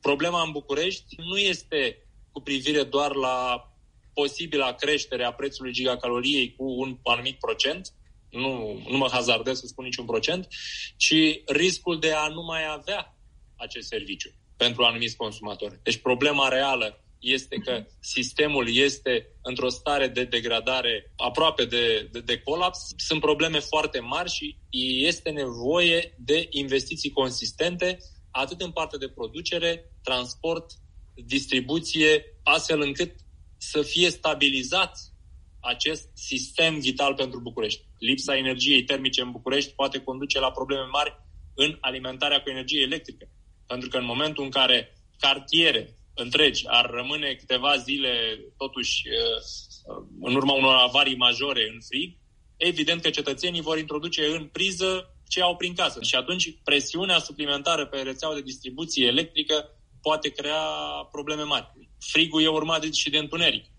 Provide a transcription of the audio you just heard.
Problema în București nu este cu privire doar la posibila creștere a prețului gigacaloriei cu un anumit procent, nu mă hazardez să spun niciun procent, ci riscul de a nu mai avea acest serviciu pentru anumiți consumatori. Deci problema reală este că sistemul este într-o stare de degradare aproape de colaps. Sunt probleme foarte mari și este nevoie de investiții consistente, atât în partea de producere, transport, distribuție, astfel încât să fie stabilizat acest sistem vital pentru București. Lipsa energiei termice în București poate conduce la probleme mari în alimentarea cu energie electrică. Pentru că în momentul în care cartiere întregi ar rămâne câteva zile, totuși, în urma unor avarii majore în frig, evident că cetățenii vor introduce în priză ce au prin casă. Și atunci presiunea suplimentară pe rețeaua de distribuție electrică poate crea probleme mari. Frigul e urmat și de întuneric.